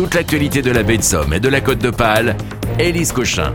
Toute l'actualité de la baie de Somme et de la Côte d'Opale, Élise Cochin.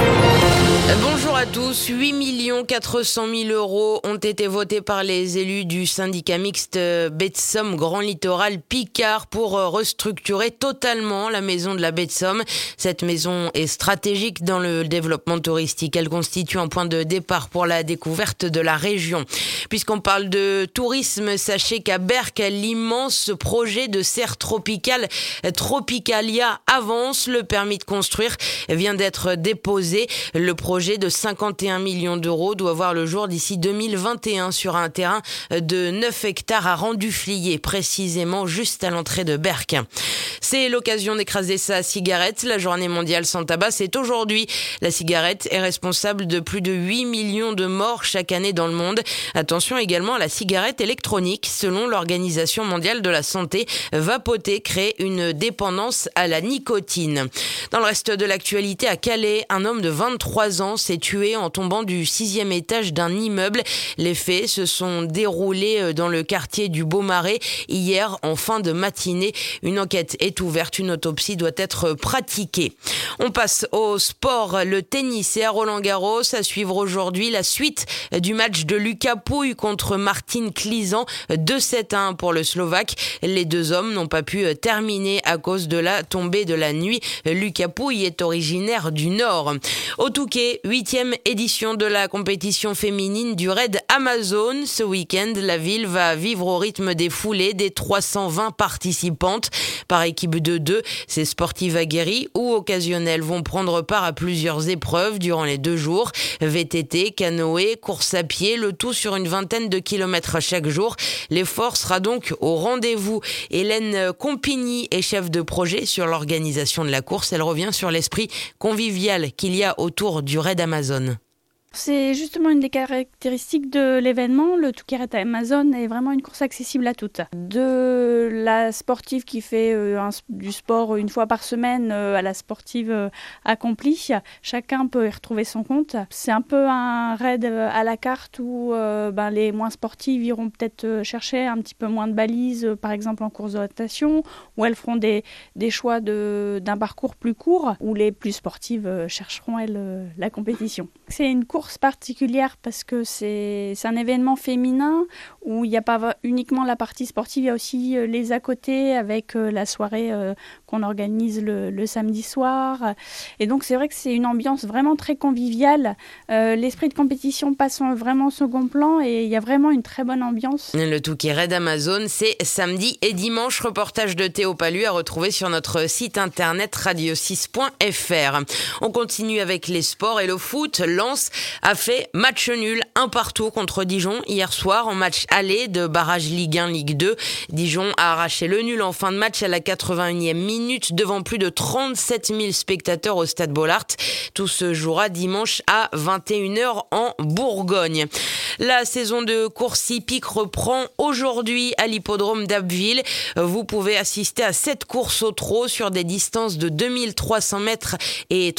Bonjour à tous. 8 400 000 € ont été votés par les élus du syndicat mixte baie de Somme Grand Littoral Picard pour restructurer totalement la maison de la baie de Somme. Cette maison est stratégique dans le développement touristique. Elle constitue un point de départ pour la découverte de la région. Puisqu'on parle de tourisme, sachez qu'à Berck, l'immense projet de serre tropicale Tropicalia avance. Le permis de construire vient d'être déposé. Le projet de 51 millions d'euros doit voir le jour d'ici 2021 sur un terrain de 9 hectares à Renduflier, précisément juste à l'entrée de Berck. C'est l'occasion d'écraser sa cigarette. La journée mondiale sans tabac, c'est aujourd'hui. La cigarette est responsable de plus de 8 millions de morts chaque année dans le monde. Attention également à la cigarette électronique. Selon l'Organisation mondiale de la santé, vapoter crée une dépendance à la nicotine. Dans le reste de l'actualité, à Calais, un homme de 23 ans s'est tué en tombant du 6e étage d'un immeuble. Les faits se sont déroulés dans le quartier du Beaumarais hier en fin de matinée. Une enquête est ouverte, une autopsie doit être pratiquée. On passe au sport, le tennis et à Roland-Garros. À suivre aujourd'hui la suite du match de Lucas Pouille contre Martin Klizan, 2-7-1 pour le Slovaque. Les deux hommes n'ont pas pu terminer à cause de la tombée de la nuit. Lucas Pouille est originaire du Nord. Au Touquet, 8e édition de la compétition féminine du Raid Amazon. Ce week-end, la ville va vivre au rythme des foulées des 320 participantes. Par équipe de 2, ces sportives aguerries ou occasionnelles vont prendre part à plusieurs épreuves durant les 2 jours. VTT, canoë, course à pied, le tout sur une vingtaine de kilomètres chaque jour. L'effort sera donc au rendez-vous. Hélène Compigny est chef de projet sur l'organisation de la course. Elle revient sur l'esprit convivial qu'il y a autour du Raid Amazon. C'est justement une des caractéristiques de l'événement. Le Touquet Raid Amazon est vraiment une course accessible à toutes. De la sportive qui fait du sport une fois par semaine à la sportive accomplie, chacun peut y retrouver son compte. C'est un peu un raid à la carte où les moins sportives iront peut-être chercher un petit peu moins de balises, par exemple en course d'orientation, où elles feront des choix d'un parcours plus court, où les plus sportives chercheront elles la compétition. C'est une course particulière parce que c'est un événement féminin où il n'y a pas uniquement la partie sportive, il y a aussi les à côté avec la soirée qu'on organise le samedi soir. Et donc c'est vrai que c'est une ambiance vraiment très conviviale. L'esprit de compétition passe vraiment au second plan et il y a vraiment une très bonne ambiance. Le Touquet Raid Amazon, c'est samedi et dimanche. Reportage de Théo Palu à retrouver sur notre site internet radio6.fr. On continue avec les sports et le foot. Lens a fait match nul 1-1 contre Dijon hier soir en match aller de barrage Ligue 1, Ligue 2. Dijon a arraché le nul en fin de match à la 81e minute devant plus de 37 000 spectateurs au stade Bollaert. Tout se jouera dimanche à 21h en Bourgogne. La saison de course hippique reprend aujourd'hui à l'hippodrome d'Abbeville. Vous pouvez assister à 7 courses au trot sur des distances de 2300 mètres et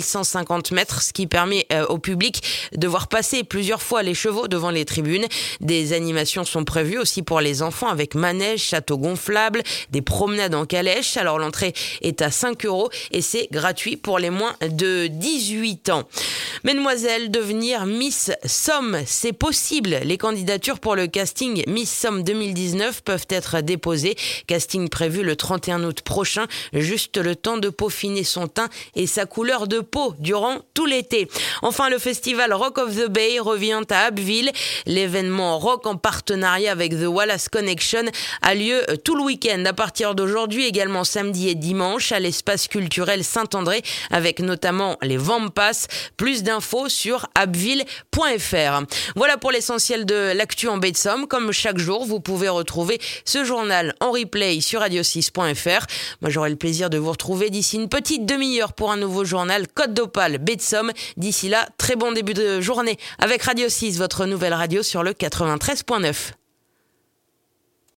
3150 mètres, ce qui permet au public de voir passer plusieurs fois les chevaux devant les tribunes. Des animations sont prévues aussi pour les enfants avec manège, château gonflable, des promenades en calèche. Alors l'entrée est à 5 € et c'est gratuit pour les moins de 18 ans. Mesdemoiselles, devenir Miss Somme, c'est possible. Les candidatures pour le casting Miss Somme 2019 peuvent être déposées. Casting prévu le 31 août prochain. Juste le temps de peaufiner son teint et sa couleur de peau durant tout l'été. Enfin, le festival Rock of the Bay revient à Abbeville. L'événement rock en partenariat avec The Wallace Connection a lieu tout le week-end à partir d'aujourd'hui, également samedi et dimanche à l'espace culturel Saint-André avec notamment les Vampas. Plus d'infos sur abbeville.fr. Voilà pour l'essentiel de l'actu en baie de Somme. Comme chaque jour, vous pouvez retrouver ce journal en replay sur radio6.fr. Moi, j'aurai le plaisir de vous retrouver d'ici une petite demi-heure pour un nouveau journal Côte d'Opale, baie de Somme. D'ici là, très bon début de journée avec Radio 6, votre nouvelle radio sur le 93.9.